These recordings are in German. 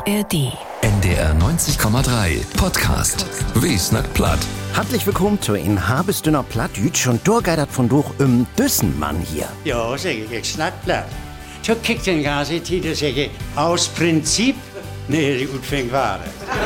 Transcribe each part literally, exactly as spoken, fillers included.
R D. N D R neunzig Komma drei Podcast. Wie snackt platt? Herzlich willkommen zu in Habesdünner Plattdütsch und durchgeidert von durch im Düssenmann hier. Ja, sag ich, ich snack platt. So kickt den ganzen Titel, sag ich, aus Prinzip, nee, die gut fängt Ware.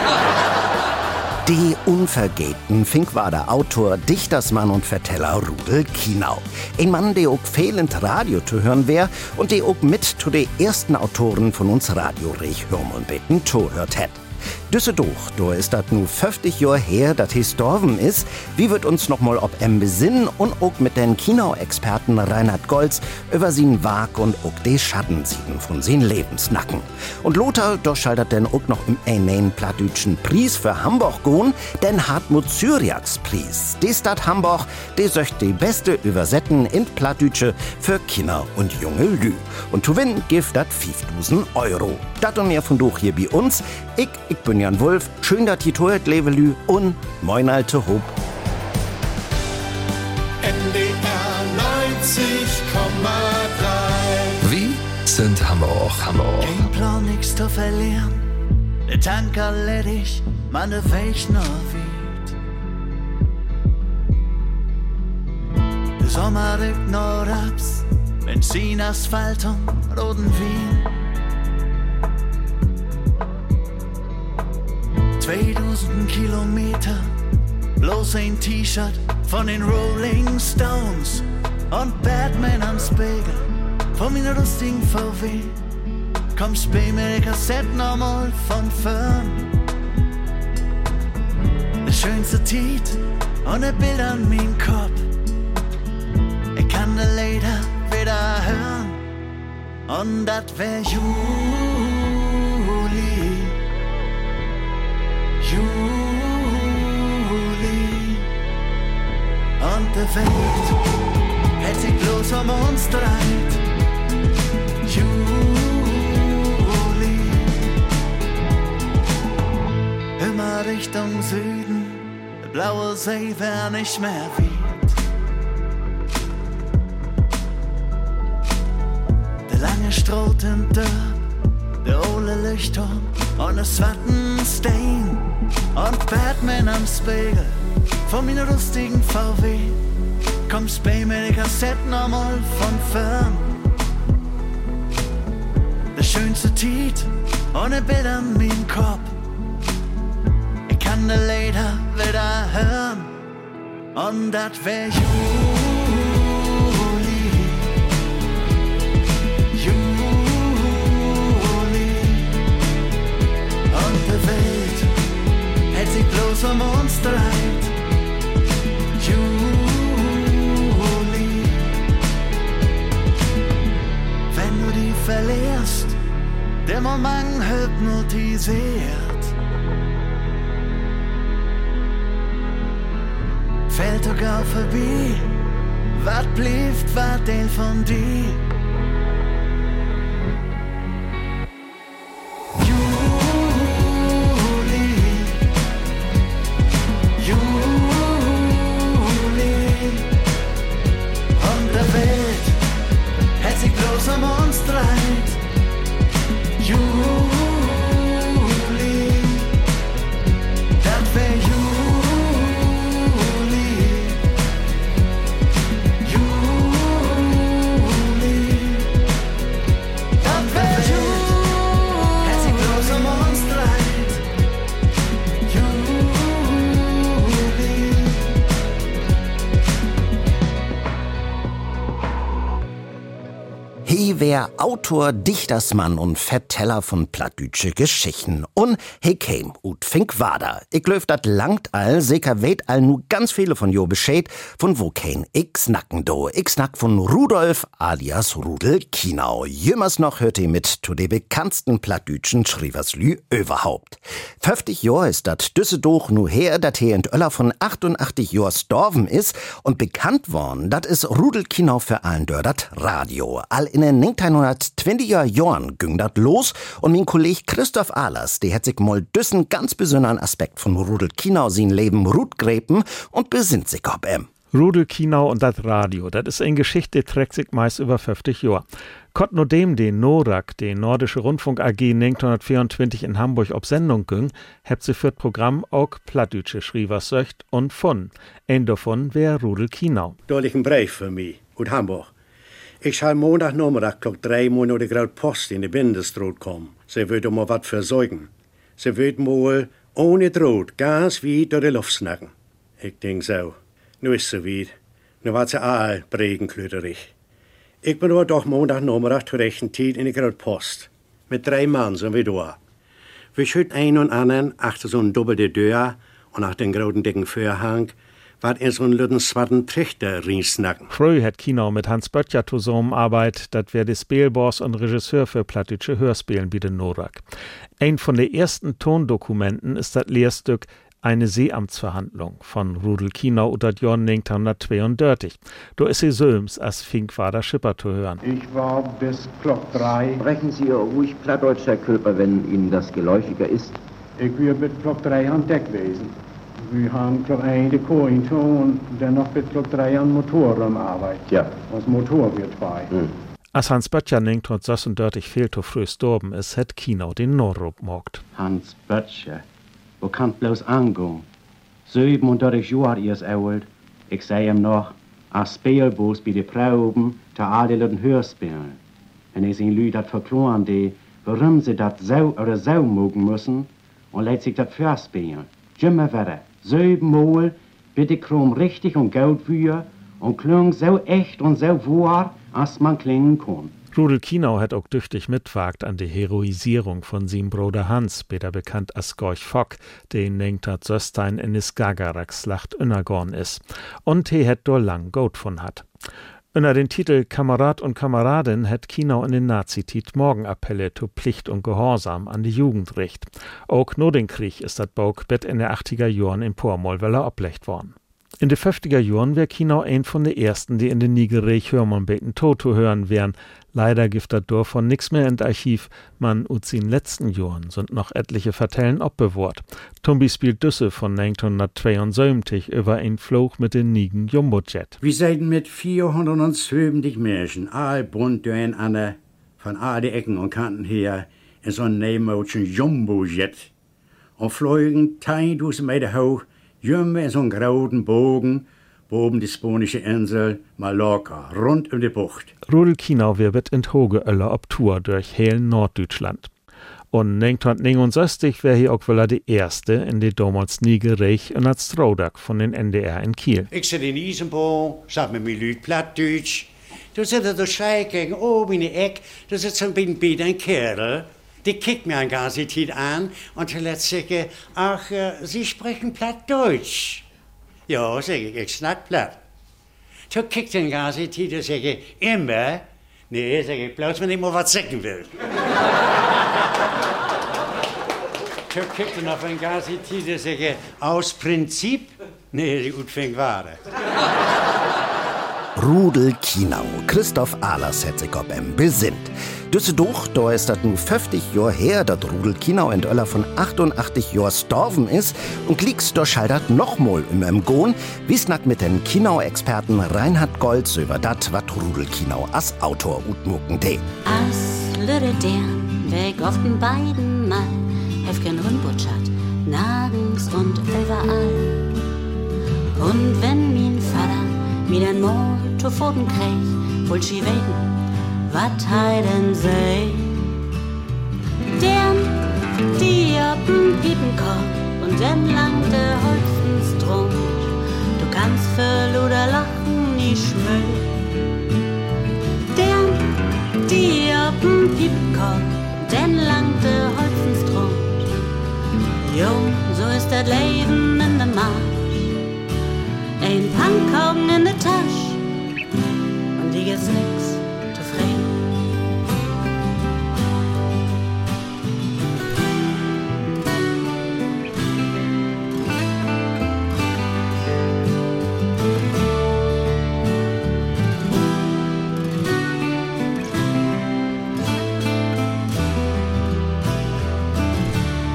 Die unvergeten Finkwader Autor, Dichtersmann und Verteller Rudel Kienau. Ein Mann, der auch fehlend Radio zu hören wär und der auch mit zu den ersten Autoren von uns Radio-Rech hören und beten zuhört hat. Düsseldorf, da ist das nu fünfzig Jahre her, dat he gestorben ist. Wie wird uns noch mal ob em besinnen und auch mit den Kinau-Experten Reinhard Golz über sin Wag und auch de Schattensieden von sin Lebensnacken. Und Lothar, da schaltet denn auch noch im einen plattdütschen Preis für Hamburg gohn, den Hartmut Cyriax Preis. Die Stadt Hamburg, die söcht die beste Übersetten in Plattdütsche für Kinder und junge Lü. Und zu gewinnen gibt dat fünftausend Euro. Dat und mehr von durch hier bei uns. Ich, ich bin Jan Wulff, schön, dass ihr toet Levelü und moin alte Hob. N D R neunzig Komma drei. Wie sind Hamburg, Hamburg? Kein Plan, nix zu verlieren. Der Tanker ledig, meine Weg noch weht. Der Sommer rückt noch abs, Benzin, Asphalt und roten Wien. zweitausend Kilometer, bloß ein T-Shirt von den Rolling Stones und Batman am Spiegel von meiner lustigen V W. Kommst bei mir die Kassette nochmal von fern. Das schönste Tiet und ein Bild an meinem Kopf. Ich kann die Lieder wieder hören und das wär Juli. Juli und die Welt hält sich bloß um uns dreit. Juli, immer Richtung Süden, der blaue See wär nicht mehr weit. Der lange Stroh im Dörr, der ole Lichtturm und das Wattenstein und Batman am Spiegel von meiner lustigen V W. Kommst bei mir die Kassette nochmal von fern. Das schönste Tiet und ein Bild an meinem Kopf. Ich kann die Lieder wieder hören und das wär Juli. Die Welt hält sich bloß um uns dreit. Juli, wenn du die verlierst, der Moment hypnotisiert. Fällt sogar vorbei, wat blieft, wat Teil von dir. Um uns dreit. Juli, das wär Juli. Juli, das wär Juli. Hält sich bloß um uns dreit. Juli. He wär Autor, Dichtersmann und Verteller von plattdütsche Geschichten. Und he käm ut Finkwader. Ich löf dat langt all, seker weet all nu ganz viele von jo Bescheid, von wo kein ich snacken do. Ich snack von Rudolf alias Rudel Kienau. Jümmers noch hört he mit zu de bekanntsten plattdütschen Schrieverslü überhaupt. fünfzig Jahr ist dat Düsseldorf nu her, dat he in Öller von achtundachtzig Jahr storben ist und bekannt worden, dat is Rudel Kienau für allen dör dat Radio. All in den neunzehnhundertzwanziger Jahren ging dat los und mein Kollege Christoph Ahlers, der hat sich mal düssen ganz besonderen Aspekt von Rudel Kienau sin Leben rutgräben und besinnt sich ob em. Rudel Kienau und das Radio, das ist eine Geschichte, die trägt sich meist über fünfzig Jahre. Kott nur dem den NORAG, die Nordische Rundfunk A G neunzehnhundertvierundzwanzig in Hamburg auf Sendung ging, hebt sie für das Programm auch Plattdütsche Schrievers söcht und von. Ein davon wär Rudel Kienau. Da liegt ein Brief für mich aus Hamburg. Ich schall Montagnachmittag klock drei Uhr nach der Graut Post in die Bindestraat kommen. Sie wird mal wat versorgen. Sie wird mal ohne Droht ganz weit durch die Luft snacken. Ich denk so, nu ist so weit. Nu wat sie all bregenklöterig. Ich bin aber doch Montagnachmittag zur rechten Zeit in die Graut Post. Mit drei Mann sind wir da. Wir schütten ein und anderen achter so ein doppelte Tür und nach den grauten dicken Vorhang wat in so'n lütten swatten Trichter reinsnacken. Früh hat Kienau mit Hans Böttcher zusammenarbeitet, dat wär der Spielboss und Regisseur für plattdütsche Hörspielen wie den NORAG. Ein von den ersten Tondokumenten ist das Lehrstück Eine Seeamtsverhandlung von Rudel Kienau unter das Jahr neunzehnhundertzweiunddreißig. Da ist sie Söms als Finkwader Schipper zu hören. Ich war bis klock drei. Sprechen Sie ruhig Plattdeutsch, Herr Köper, wenn Ihnen das geläufiger ist. Ich wir bis klock drei an Deck gewesen. Wir haben klock ein die Kohin und dann noch bis klock drei an Motorraum Arbeit. Ja. Das Motor wird frei. Hm. Als Hans Böttcher neunzehnhundertsechsunddreißig viel zu früh gestorben ist, hat Kienau den Norrup mogt. Hans Böttcher, wo kann bloß angehen? siebenunddreißig Jahre ist alt. Ich seh ihm noch, als Spielbus bei den Proben, da all die Leute Hörspielen. Wenn ich ihn Leute hat verkloren, die, warum sie das so oder so mögen müssen, und lässt sich das vorspielen. Immer weiter. Siebenmal, bitte krumm richtig und gut für und klang so echt und so wahr, als man klingen kann. Rudel Kienau hat auch tüchtig mitwagt an die Heroisierung von seinem Bruder Hans, später bekannt als Gorch Fock, den neunzehnhundertsechzehn in die Skagerrak-Schlacht innergorn ist. Und he hat do lang gut von hat. Unter den Titel Kamerad und Kameradin hat Kienau in den Nazi-Tit Morgenappelle zu Pflicht und Gehorsam an die Jugend richt. Auch nur den Krieg ist das Bauch bet in der achtziger Jahren in Pormolweller oblecht worden. In den fünfziger Jahren wär Kienau ein von den ersten, die in den Nigerich Hörmann-Beten Toto hören wären. Leider gibt das Dorf von nix mehr in Archiv. Man ut in letzten Jahren sind noch etliche Vertellen abbewahrt. Tumbi spielt Düsse von neunzehnhundertzweiundsiebzig über ein Flug mit den Nigen Jumbojet. Wir seien mit vierhundertsiebzig Menschen, all bunt durcheinander, von all die Ecken und Kanten her, in so einem neumodischen Jumbojet. Und flogen tausend Meter hoch, jümmer in so einem grauen Bogen, oben die spanische Insel Mallorca, rund um die Bucht. Rudel Kienau wird in Hogeöller ob Tour durch heel Norddeutschland. Und neunzehnhundertneunundsechzig wär hier auch wieder die erste in die damals Nigerich und als Strodak von den N D R in Kiel. Ich sitze in Isenbohm, sag mir mit Leuten Plattdeutsch. Da sitzt der schräg gegen oben in die Eck, da sitzt ein bisschen ein Kerl. Die kickt mir eine ganze Zeit an und zuletzt sagt, ach, äh, Sie sprechen Plattdeutsch. Ja, sag ich, ich schnack platt. So kickt den ganze Zeit und sag ich, immer? Nee, sag ich, bloß wenn ich mal was sagen will. So kickt er auf den ganze Zeit und sag ich, aus Prinzip? Nee, die gut fängt Ware. Rudel Kienau, Christoph Ahlers hat sich ob em besinnt. Düsseldorf, da ist das nun fünfzig Jahre her, dass Rudel Kienau in Öller von achtundachtzig Jahren gestorben ist und klickst da schaldert nochmal im em Gohn, wie snackt mit den Kienau-Experten Reinhard Goltz über dat, wat Rudel Kienau als Autor utmucken de. As lüde deren, weg auf den beiden Mal, hefken Rundbutschat, nirgends und überall. Und wenn mein Vater mir den Mord zu Pfoten krieg, wollt sie weten, wat heiden sei. Dern, die ob'n Piepenkorb und dann lang de Holzens Strund. Du kannst für Luder lachen nicht schmöll. Dern, die ob'n Piepenkorb und dann lang de Holzens Strund. Jung, so ist das Leben in der Marsch. Ein Pankhaugen in der Tasche und die gibt's nix zufrieden.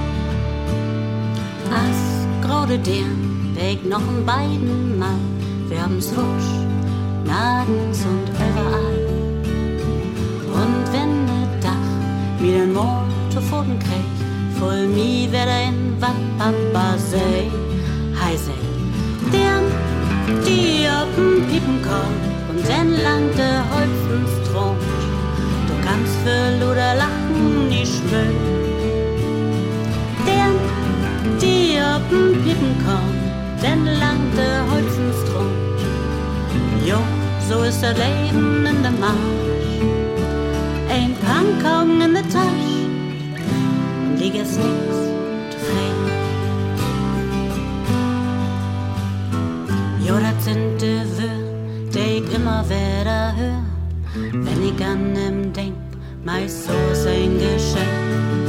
As grode deren, weg noch ein beiden Mal, wir haben's wusch, nirgends und überall. Und wenn ne Dach mir den Mond zu Pfoten krieg, voll mi wieder in wat Papa sei, hei sei, deren, die op'n Piepen kommt und entlang der Holzen stront. Du kannst für Luder lachen nicht mögen. Deren, die op'n Piepen kommt entlang der Holzen stront. Jo, so ist das Leben in der Marsch. Ein Pankaugen in der Tasche und lieg es nix zufrieden. Jo, das sind die Wörter, die ich immer wieder hör, wenn ich an ihm denk, meist so ist ein Geschenk.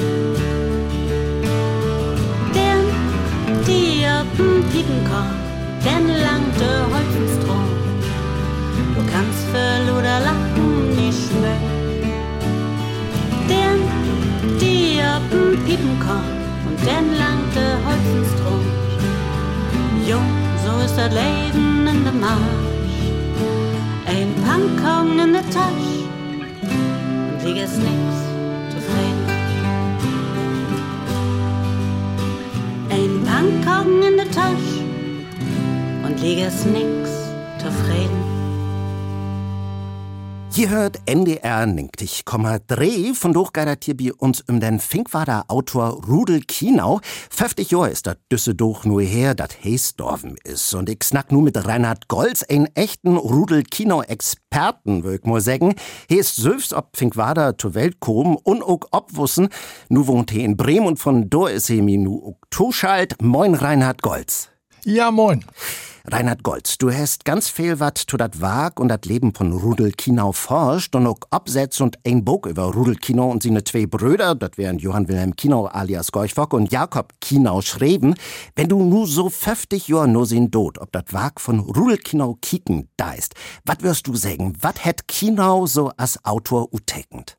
Denn die op'n Piepen kommt, denn lang der Holzenstrom. Du kannst für Luder lachen nicht mögen. Denn die op'n Piepen kommt und denn lang der Holzenstrom. Jo, so ist das Leben in der Marsch. Ein Pankong in der Tasche und lieg es nix zufrieden. Ein Pankong in der Tasche und lieg es nix zufrieden. Hier hört N D R neunzig Komma drei von durchgeidert hier bei uns um den Finkwader Autor Rudel Kienau. fünfzig Jahre ist das düsse doch nur her, dat Heesdorfen ist. Und ich snack nu mit Reinhard Goltz, einen echten Rudel Kienau Experten, würd ich mal sagen. He ist selbst ob Finkwader zur Welt kommen und auch obwussen. Nu wohnt he in Bremen und von do ist he mi nu auch zuschalt. Moin Reinhard Goltz. Ja, moin. Reinhard Goltz, du hast ganz viel wat zu dat Wag und dat Leben von Rudel Kienau forscht und auch absetzt und ein Buch über Rudel Kienau und seine zwei Brüder, dat wären Johann Wilhelm Kienau alias Gorch Fock und Jakob Kienau schreiben. Wenn du nu so fünfzig Jahre no sin Dod, ob dat Wag von Rudel Kienau kicken da ist, wat wirst du sagen, wat hätt Kienau so als Autor utekend?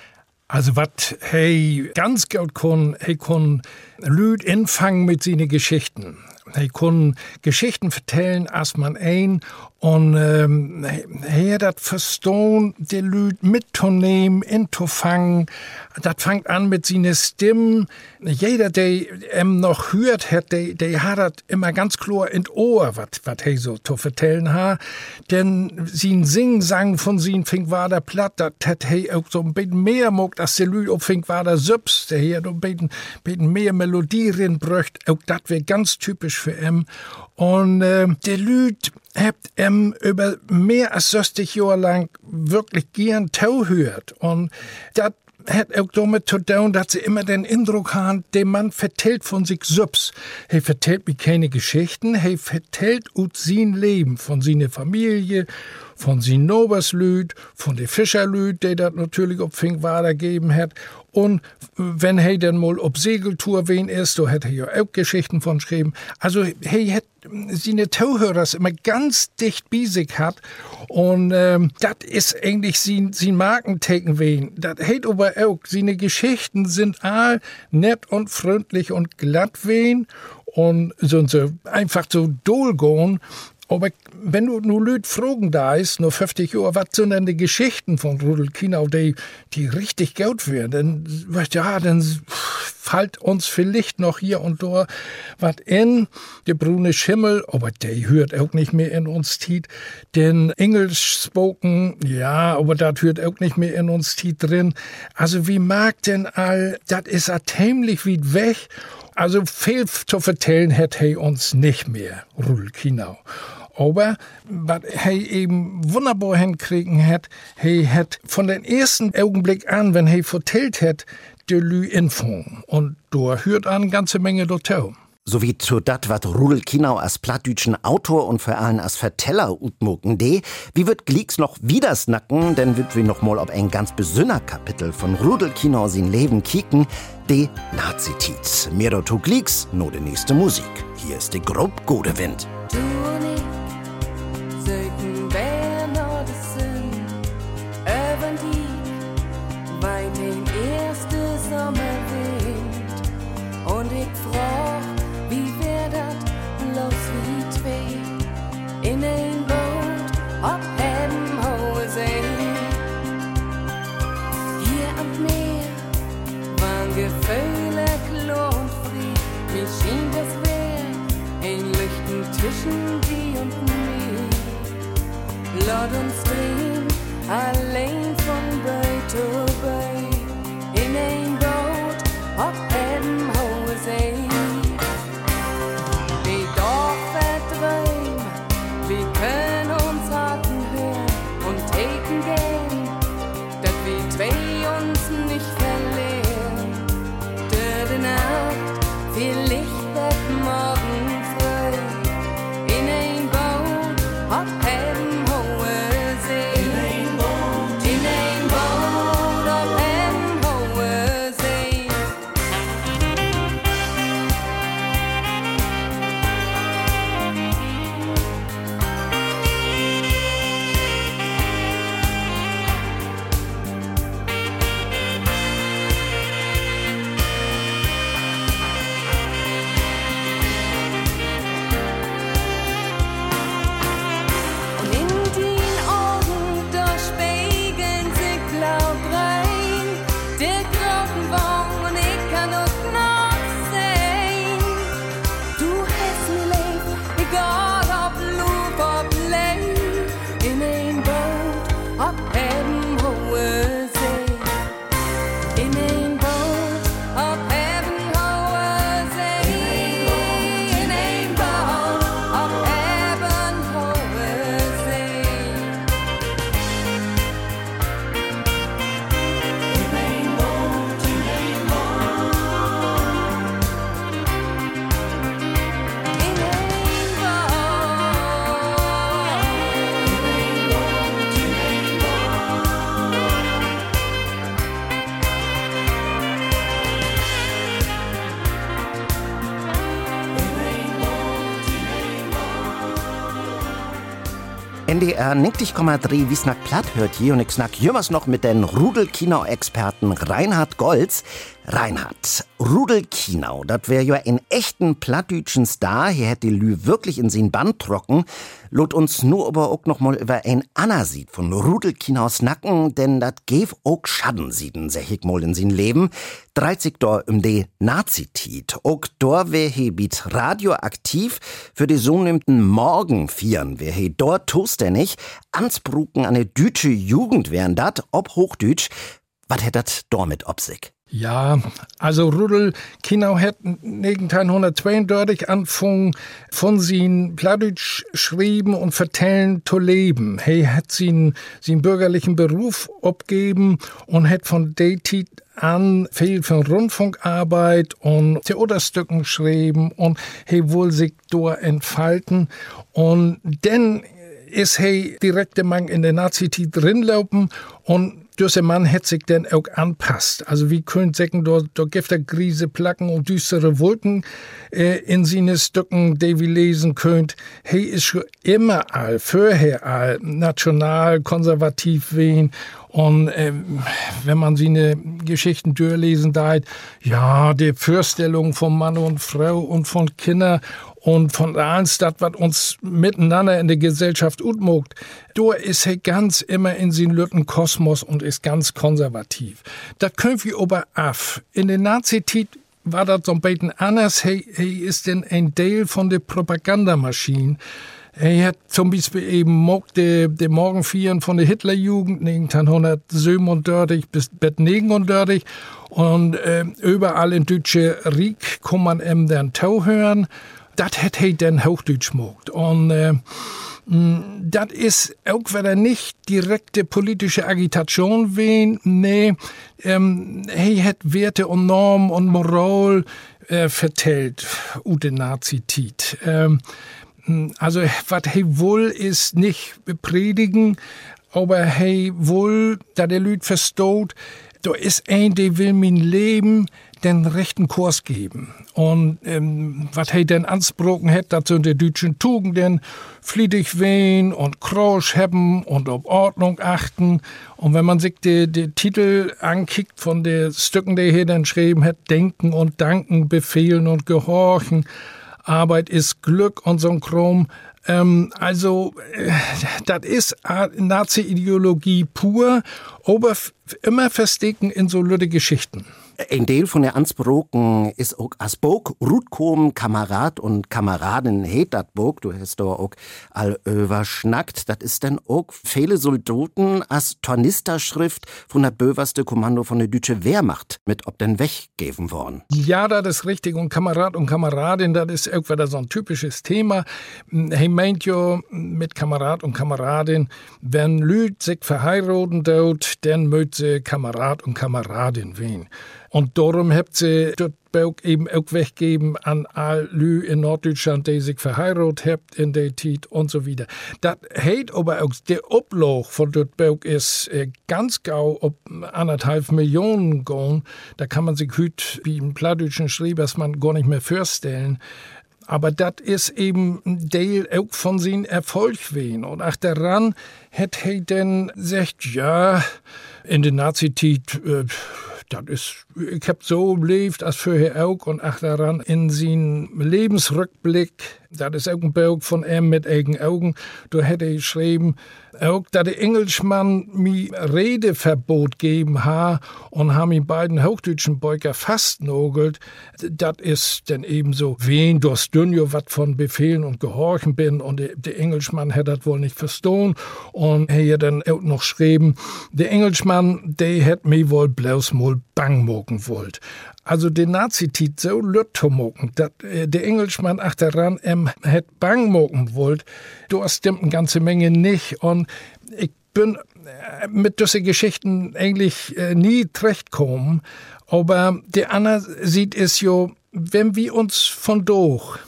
Also wat hey ganz gut kon, hey kon Lüd infangen mit seine Geschichten. Hey kon Geschichten vertellen, als man ein und ähm, hey dat verstohn, die Lüd mitzunehmen, inzufangen. Dat fangt an mit seine Stimmen. Jeder, der em noch hört hat, der, der hat dat immer ganz klar in Ohr, wat, wat hey so zu vertellen ha. Denn sein Sing-Sang von sin Finkwader Platt, dat hat hey auch so ein bisschen mehr mogt, als die Lüd auf Finkwader Süps, der hier ein bisschen, bisschen mehr Melodie rinbröcht. Auch dat wär ganz typisch für em. Und äh, der Lüd habt em über mehr als sechzig Jahre lang wirklich gern tauhört. Und dat hat auch damit zu tun, dass sie immer den Eindruck haben, der Mann vertellt von sich selbst. Er vertellt mir keine Geschichten, er vertellt ut sein Leben, von seiner Familie, von sin Noberslüd, von de Fischerlüd, der das natürlich ob Finkwader geben hat. Und wenn er dann mal ob Segeltour wen ist, so hat er ja auch Geschichten von geschrieben. Also er hat seine Tauhörers immer ganz dicht bei sich hat. Und ähm, das ist eigentlich sein, sein Markenteken wen. Das hat aber auch, seine Geschichten sind all nett und freundlich und glatt wen. Und sind so einfach so dolgone. Aber wenn du nur Lüd fragen da ist, nur fünfzig Jahre, was sind denn die Geschichten von Rudel Kienau, die, die richtig gut werden, dann, weißt du, ja, dann fällt uns vielleicht noch hier und da was in, der brune Schimmel, aber der hört auch nicht mehr in uns Tiet, den Englisch spoken, ja, aber das hört auch nicht mehr in uns Tiet drin. Also wie mag denn all, das ist a tämlich weit weg. Also viel zu vertellen hat er uns nicht mehr, Rudel Kienau. Aber was er eben wunderbar hinkriegen hat, er hat von den ersten Augenblick an, wenn er vertellt hat, die Lü infangen. Und da hört an ganze Menge dazu. Sowie zu dat, wat Rudel Kienau als plattdütschen Autor und vor allem als Verteller utmucken de, wie wird Glicks noch wieder snacken, denn wird wir noch mal ob ein ganz besonderer Kapitel von Rudel Kienau sein Leben kicken, de Nazi-Tiz. Mir dazu Glicks, nur de nächste Musik. Hier ist die grob gute Wind. Du und ich sögen wer noch das Sinn, über die, weil mein erster Sommer weht. Und ich frag, wie wär dat bloß wie zwei in ein Gefühle klar und frei. Mir schien das wär ein Lichten zwischen die und mir. Lass uns drehen, allein von bei zu bei, in ein Boot, auf einem hohen See. Die Dorf verdrehen, wir können uns Harten hören und taken gehen, dass wir zwei uns nicht verlieren. Die Nacht, vielleicht wird morgen frei, in ein Boot, auf einem hohen See. In ein Boot, in ein Boot, auf einem hohen See. Und in den Augen, da spiegeln sich blau-rein. Der Grottenbaum und ich kann auch noch sehen. Du hast mir lieb, egal ob Luft, ob Leid. In ein Boot, ob einem hohen See. In ein Boot, ob einem hohen See. In ein Boot, ob einem hohen See. In ein Boot, in ein Boot. In ein N D R neunzig Komma drei Wiesnack platt hört hier und ich snack jümmers noch mit den Rudel-Kino-Experten Reinhard Golz. Reinhard, Rudel-Kino, das wär ja ein echten plattdütschen Star, hier hätte die Lü wirklich in sin Band trocken. Lot uns nur aber auch noch mal über ein Anna-Sied von Rudel-Kino snacken, denn dat gäf auch Schadensieden, sag ich mal in sin Leben. Dreizig da um de Nazi-Tiet. Auch da wär he bit radioaktiv für die sogenannten Morgenvieren. Wär he dort tostennig, ansbruken an de dütsche Jugend wären dat, ob Hochdütsch. Was hätt dat damit ob sich? Ja, also Rudel Kino hat neunzehnhundertzweiundachtzig angefangen von sin Plattdeutsch schreiben und vertellen zu leben. He hat sin, sin bürgerlichen Beruf abgeben und hat von der Zeit an viel von Rundfunkarbeit und Theaterstücken geschrieben und he wohl sich dort entfalten und dann ist he direkt Mann in der Nazi-Zeit drinlaufen und dieser Mann hat sich dann auch anpasst. Also wie könnt sagen, da, da gibt er Krise, Placken und düstere Wolken äh, in seinen Stücken, die wir lesen könnt. Hey ist schon immer all, vorher all, national, konservativ wen. Und ähm, wenn man seine Geschichten durchlesen darf, ja, die Vorstellung von Mann und Frau und von Kindern und von alles das, was uns miteinander in der Gesellschaft utmogt, da ist er ganz immer in seinem lütten Kosmos und ist ganz konservativ. Das können wir aber af. In der Nazi-Zeit war das so ein bisschen anders. Hey, hey ist denn ein Teil von der Propagandamaschine. Er hat zum Beispiel eben mogt de, de Morgenvieren von der Hitlerjugend neunzehnhundertsiebenundachtzig bis neunzehnhundertneunundachtzig und äh, überall in deutsche Riek kann man ihm dann tau hören. Das hat er dann Hochdeutsch mogt. Und äh, das ist auch wieder nicht direkte politische Agitation wen, nee, ähm, er hat Werte und Normen und Moral äh, vertellt, ute Nazi-Tit. Ähm, Also, was he wohl ist, nicht predigen, aber he wohl, da der Lüd versteht, da ist ein, der will mein Leben den rechten Kurs geben. Und ähm, was he denn ansprochen hat, dat sind die deutschen Tugenden, fliedig wehen und Krosch haben und auf Ordnung achten. Und wenn man sich die, die Titel ankickt von den Stücken, die er dann geschrieben hat, Denken und Danken, Befehlen und Gehorchen, Arbeit ist Glück und so ein Kram. Ähm, also, äh, das ist Nazi-Ideologie pur, aber f- immer verstecken in so lüde Geschichten. Ein Teil von der Ansproken ist auch as Bog, Rutkom, Kamerad und Kameradin heet dat Bog, du hast da auch all überschnackt, das ist dann auch viele Soldaten as Tornisterschrift von der böverste Kommando von der deutschen Wehrmacht mit ob denn weggeben worden. Ja, das ist richtig und Kamerad und Kameradin, das ist auch wieder so ein typisches Thema. Hey meint jo mit Kamerad und Kameradin, wenn Lüd sich verheiraten dort, dann mögt sie Kamerad und Kameradin wehen. Und darum habt sie dort Bauch eben auch weggeben an all Lü in Norddeutschland, die sich verheiratet habt in der Zeit und so weiter. Das heißt aber auch, der Obloch von dort Bauch ist äh, ganz gau ob anderthalb Millionen gehen. Da kann man sich hüt wie im Plattdeutschen Schreibersmann gar nicht mehr vorstellen. Aber das ist eben ein Teil auch von seinem Erfolg wehen. Und ach daran hat er dann gesagt, ja, in der Nazi-Zeit, äh, das ist, ich hab so gelebt, als vorher auch, und ach daran in seinem Lebensrückblick, das ist auch ein Bild von ihm mit eigenen Augen, da hätte er geschrieben, auch, dass der Engelschmann mir Redeverbot gegeben ha und haben ihn beiden hochdeutschen Beuker fastnogelt, das ist dann eben so, wen durst dünjo wat von Befehlen und Gehorchen bin, und der, der Engelschmann hätte das wohl nicht verstehen, und er dann auch noch geschrieben, der Engelschmann, der hätte mir wohl bloß mal bang mogen wollt. Also der Nazi-Tit so lüttomoken, dass äh, der Engelschmann ach daran ähm, hätt bang mogen wollt, du hast stimmt eine ganze Menge nicht, und ich bin äh, mit diesen Geschichten eigentlich äh, nie zurechtgekommen, aber der Anna sieht es jo, wenn wir uns von durch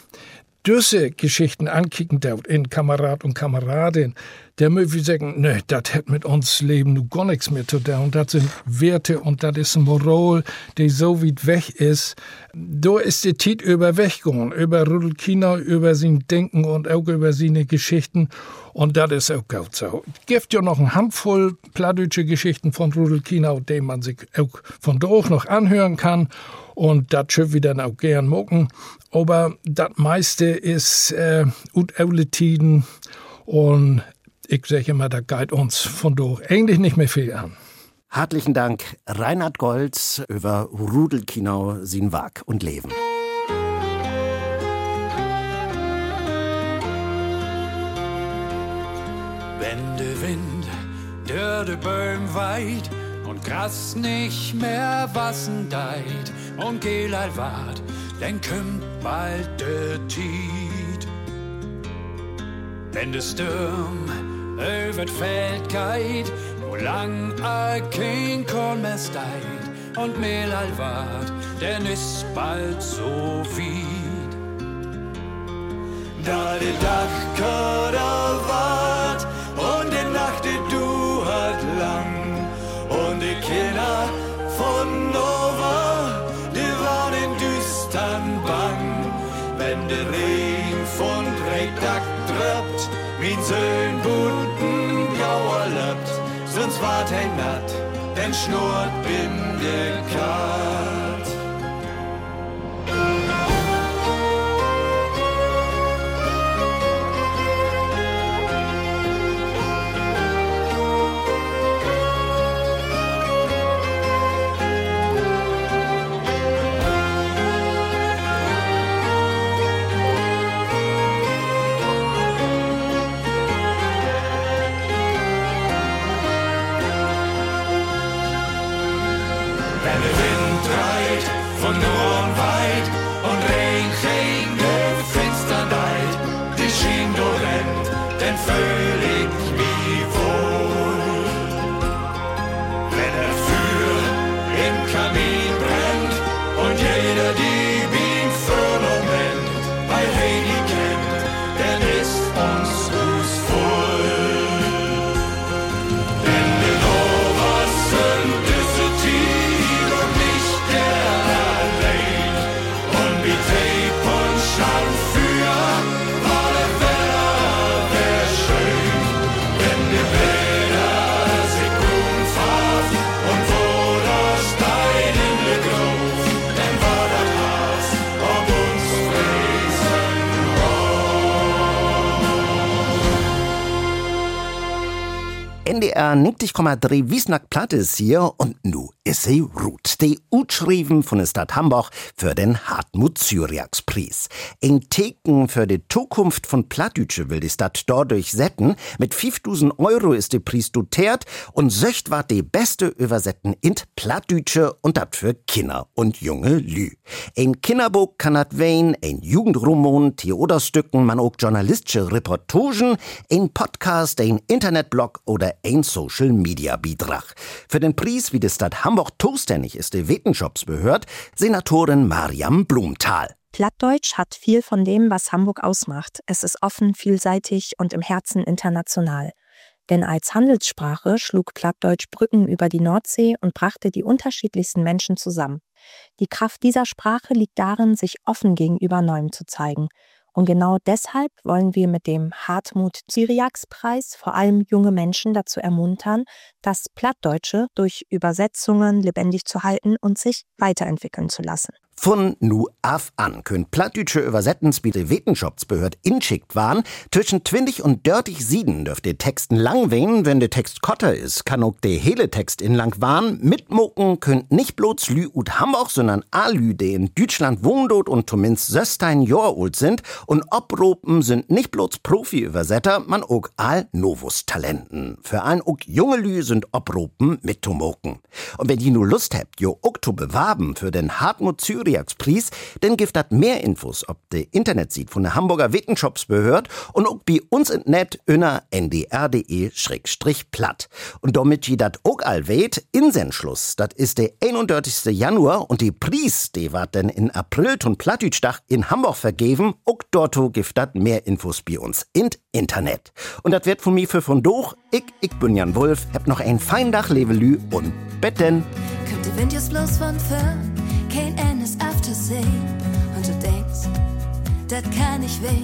diese Geschichten ankicken dort in Kamerad und Kameradin, der möchte sagen, ne, das hat mit uns Leben nu gar nichts mehr zu tun. Und das sind Werte und das ist eine Moral, die so weit weg ist. Da ist die Tit über weggegangen, über Rudolf Kienau, über sein Denken und auch über seine Geschichten. Und das ist auch gut so. Es gibt ja noch eine Handvoll plattdeutsche Geschichten von Rudolf Kienau, die man sich auch von da auch noch anhören kann. Und das schön wir dann auch gern mocken. Aber das meiste ist äh, ut aule Tiden. Und ich sage immer, da geht uns von da eigentlich nicht mehr viel an. Herzlichen Dank, Reinhard Goltz, über Rudolf Kienau, sein Werk und Leben. Wenn der Wind durch die Bäume weht und Gras nicht mehr wassen deit und Gelal wart, dann kommt bald der Tiet. Wenn der Sturm über das Feld geht, wo lang a kein Korn mehr steit und Mehlal wart, denn ist bald so viel. Da die Dachkader wart und die Nacht die duert lang und die Kinder von Nova, die waren in düstern Bang, wenn der Regen von Drehtag tröppt, min Söhn bunten Gauer löppt, sonst wart ein Natt, denn schnurrt bin der Kat. Von Norden weit und Regen gegen die Fenster neid, die schien du rennt, denn fühl ich mich wohl. Wenn er Feuer im Kamin brennt und jeder die Bien für Moment bei Heidi kennt, dann ist uns Hus voll. Denn die Novas sind diese Tiere und nicht der Schall für, war der Wetter wär schön. R neunzig Komma drei Wiesnack Platt ist hier und nu is sie Ruth, die utschrieben von der Stadt Hamburg für den Hartmut-Cyriax-Preis. Ein Theken für die Zukunft von Plattdütsche will die Stadt dadurch setzen. Mit fünftausend Euro ist die Preis dotiert und söcht war die beste Übersetten in Plattdütsche und dat für Kinder und junge Lü. Ein Kinderbuch kann dat wein, ein Jugendroman, Theaterstücken, man auch journalistische Reportagen, ein Podcast, ein Internetblog oder ein Social-Media-Beitrag. Für den Preis, wie die Stadt Hamburg zuständig ist, die Wissenschaftsbehörde, Senatorin Mariam Blumenthal. Plattdeutsch hat viel von dem, was Hamburg ausmacht. Es ist offen, vielseitig und im Herzen international. Denn als Handelssprache schlug Plattdeutsch Brücken über die Nordsee und brachte die unterschiedlichsten Menschen zusammen. Die Kraft dieser Sprache liegt darin, sich offen gegenüber Neuem zu zeigen. Und genau deshalb wollen wir mit dem Hartmut-Cyriax-Preis vor allem junge Menschen dazu ermuntern, das Plattdeutsche durch Übersetzungen lebendig zu halten und sich weiterentwickeln zu lassen. Von nu af an können plattdütsche Übersettens wie die Wissenschaftsbehörde inschickt waren. Zwischen zwanzig und dreißig Sieden dürft die Texten lang wehen. Wenn der Text kotter ist, kann auch der hele Text in lang waren. Mitmucken könnt nicht bloß Lü ut Hamburg, sondern a Lü, die in Deutschland wohnt und zumindest sechzehn Jahre alt sind. Und obropen sind nicht bloß Profi-Übersetter, man auch all Novus-Talenten. Für ein auch junge Lü sind obropen mitzumoken. Und wenn die nu Lust habt, jo auch zu bewerben für den Hartmut-Cyriax Preis, dann gibt das mehr Infos ob de Internetseite von der Hamburger Wissenschaftsbehörde und auch bei uns im Net unter n d r punkt d e schrägstrich platt. Und damit ihr dat auch all weht, Insenschluss, das ist der einunddreißigste Januar und die Preis, die wird dann in April zum Plattdütschdach in Hamburg vergeben, auch dort gibt das mehr Infos bei uns im Internet. Und das wird von mir für von doch, ich, ich bin Jan Wulff, hab noch ein fein Dach, Levelü und Betten. Kommt der Wind jetzt bloß von fern, kein Ende ist aufzusehen. Und du denkst, das kann nicht weh.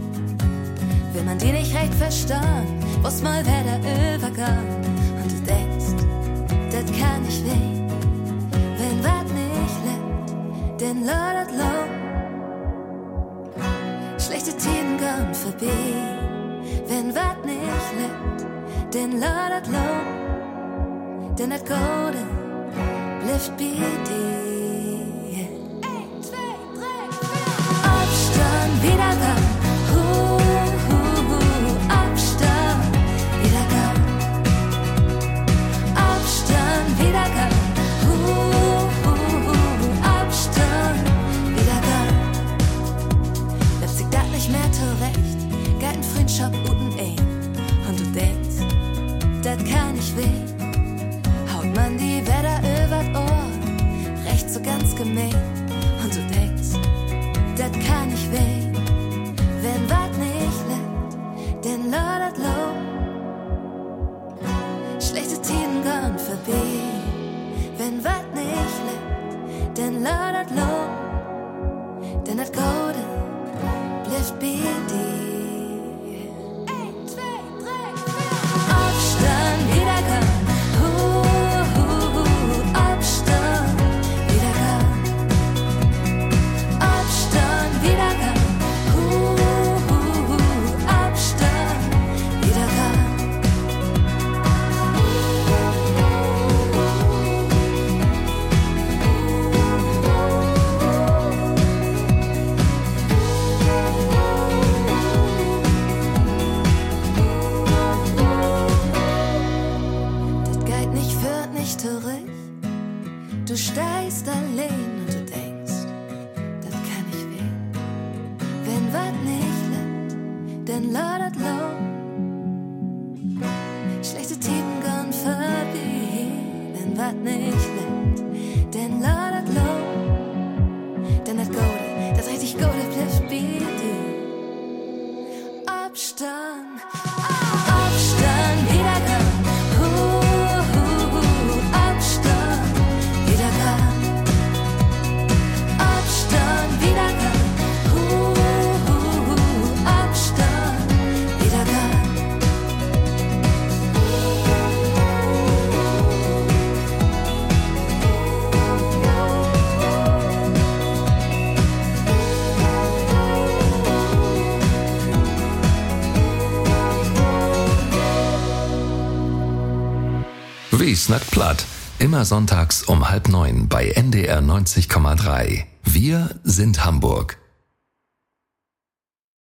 Will man die nicht recht verstehen, was mal wer da übergang. Und du denkst, das kann nicht weh. Wenn wat nicht lebt, denn lautet low. Schlechte Themen gehen vorbei. Wenn wat nicht lebt, denn lautet low. Denn das Golden bleibt bei dir. Abstand, wieder ran. Hu, hu, hu. Abstand, wieder ran. Abstand, wieder ran. Hu, hu, hu. Abstand, wieder ran. Bleibt sich das nicht mehr zurecht, geht ein Freundschaft guten ein. Und du denkst, das kann nicht weh. Haut man die Wetter übers Ohr, recht so ganz gemein. Und du denkst, das kann nicht weh, wenn wat nicht lebt, denn lautet low. Schlechte Themen gehen vorbei, wenn wat nicht lebt, denn lautet low. Denn das Golden bleibt bei dir. Ein, zwei, drei, vier. Abstand, wieder ran. Hu, hu, hu. Abstand, wieder ran. Abstand, wieder ran. Hu, hu, hu. Abstand, wieder ran. Das geht nicht, führt nicht zurück. Du steigst allein und du denkst, das kann nicht weh. Wenn wat nicht lebt, dann lautet low. Schlechte Themen gehen vorbei. Wenn wat nicht lebt, dann lautet low. Denn das Gode, das richtig Gode bleibt bei dir. Abstand, Abstand, wieder ran. Hu, hu, hu. Abstand, wieder ran. Abstand, wieder ran. Hu, hu, hu. Abstand, wieder ran. Wie snackt platt? Immer sonntags um halb neun bei N D R neunzig Komma drei. Wir sind Hamburg.